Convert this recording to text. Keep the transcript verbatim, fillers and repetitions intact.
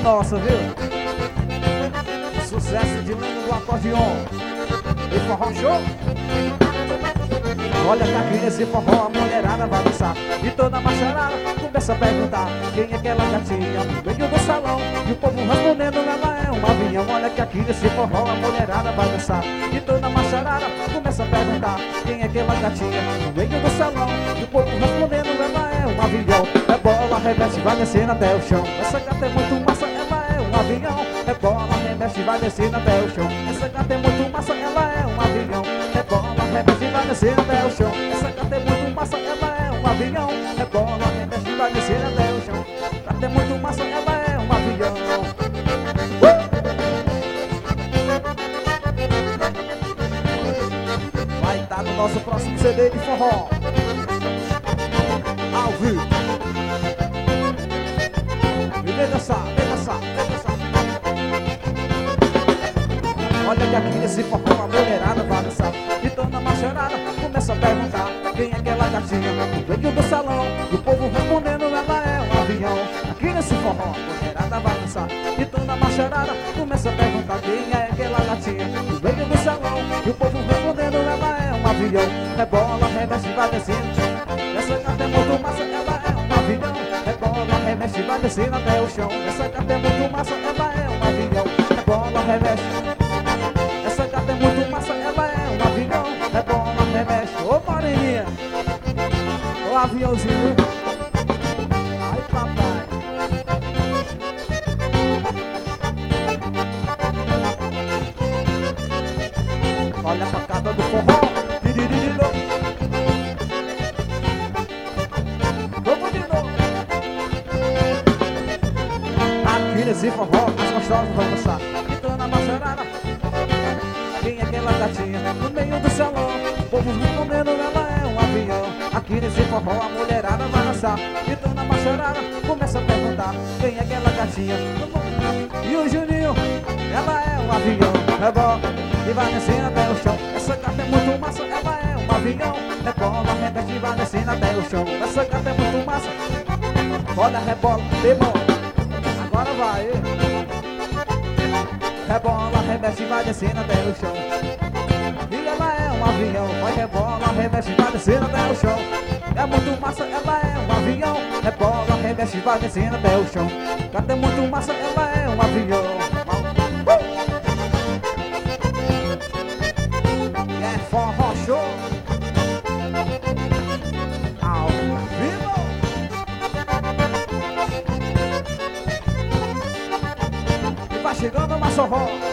nossa, viu? Sucesso de Lino do acordeon. E forró show. Olha que aqui nesse forró a mulherada vai dançar. E toda a macharada começa a perguntar: quem é aquela gatinha no meio do salão? E o povo respondendo: ela é um avião. Olha que aqui nesse forró a mulherada vai dançar. E toda a macharada começa a perguntar: quem é aquela gatinha no meio do salão? E o povo respondendo: ela é um avião. É bola, remexe, vai descendo até o chão. Essa gata é muito massa, ela é um avião. É bola, remexe, vai descendo até o chão. Essa gata é muito massa, ela é um avião. É bola, remexe, vai descendo até o chão. Essa gata é muito massa, ela é um avião. É bola, remexe, vai descendo até o chão. Gata é muito massa, ela é um avião. uh! Vai estar no nosso próximo C D de forró. Ao vivo. E vem dançar, vem dançar, vem dançar. Olha que aqui nesse forró a mulherada vai dançar. E toda a macharada começa a perguntar: quem é aquela gatinha no meio do salão? E o povo respondendo: ela é um avião. Aqui nesse forró a mulherada vai dançar. E toda a macharada começa a perguntar: quem é aquela gatinha no meio do salão? E o povo respondendo: ela é um avião. Rebola, remexe, vai descendo. Essa gata é muito massa, ela é um avião. Rebola, remexe, vai descendo até o chão. Essa gata é muito massa, ela é um avião. Rebola, remexe. Essa gata é muito massa, ela é um avião. Rebola, remexe. Ô Moreninha, ô aviãozinho. Ai papai. Olha a tocada do forró. Vamos de novo. Aqui nesse forró as gostosas vão dançar. E toda a macharada, quem é aquela gatinha no meio do salão? O povo respondendo: ela é um avião. Aqui nesse forró a mulherada vai dançar. E toda a macharada começa a perguntar: quem é aquela gatinha? E o Juninho, ela é um avião. Rebola e vai descendo até o chão. Essa gata é muito massa, ela é um avião. Rebola, repete e vai descendo até o chão. Essa gata é muito massa. Olha, rebola, rebola. Agora vai. Rebola, remexe, vai descendo até o chão. E ela é um avião. Vai, rebola, remexe, vai descendo até o chão. É muito massa, ela é um avião. Rebola, remexe, vai descendo até o chão. Gata é muito massa, ela é um avião. Uh! É forró show. Ao vivo. E vai chegando uma sorró.